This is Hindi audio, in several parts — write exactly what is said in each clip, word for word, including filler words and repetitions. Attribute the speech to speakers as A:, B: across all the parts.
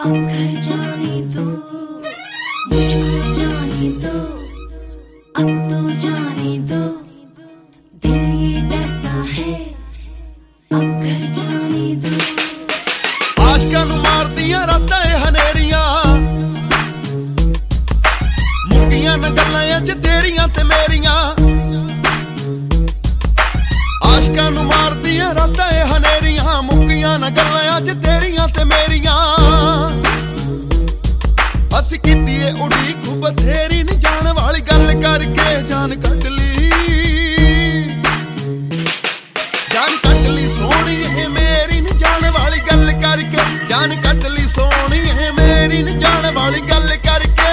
A: अब घर जाने दो, मुझको जाने दो, अब तो जाने दो, दिल ये डरता है, अब घर जाने दो।
B: आशकां नूं मारदियां रातां ए हनेरियां, मुक्कियां न गल्लां अज तेरियां ते मेरियां। आशकां नूं मारदियां रातां ए हनेरियां, मुक्कियां न गल्लां अज तेरियां ते मेरियां। असीं कीती ए उड़ीक बथेरी नी जाण वाली गल करके जान कट ली, जान कट ली सोहणीए मेरी नी जाण वाली गल करके, जान कट ली सोहणीए मेरी नी जाण वाली गल करके।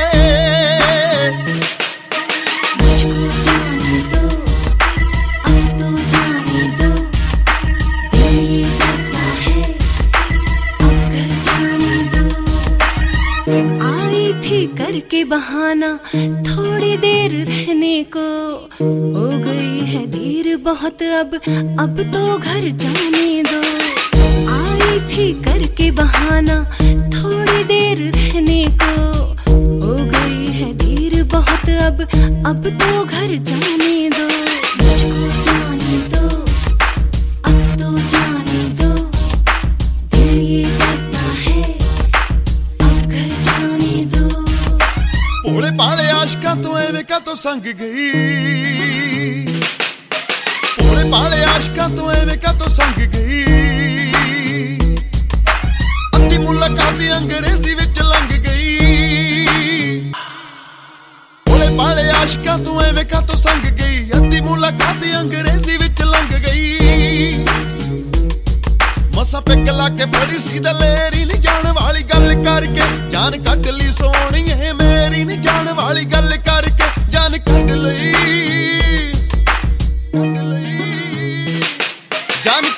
A: मुझको जाने दो, अब तो जाने दो, दिल ये डरता है, अब घर जाने दो। आई थी करके बहाना थोड़ी देर रहने को, हो गई है देर बहुत अब, अब तो घर जाने दो। आई थी करके बहाना थोड़ी देर रहने को, हो गई है देर बहुत अब, अब तो घर जाने दो। मुझको जाने दो, अब तो जाने दो, दिल ये डरता है, अब घर जाने दो।
B: भोले भाले आशकां तो एवें कातों संग गई, भोले भाले आशकां तो एवें कातों संग गई। अद्धी मुलाकात अंग्रेजी विच लंघ गई, भोले भाले आशकां तो एवें कातों संग गई। अद्धी मुलाकात अंग्रेजी विच लंघ गई। मसा पिक ला के फड़ी सी दलेरी नी जाण वाली गल करके, जान कट ली सोहणीए मेरी नी जाण वाली गल करके, जान कट लई, कट लई, जान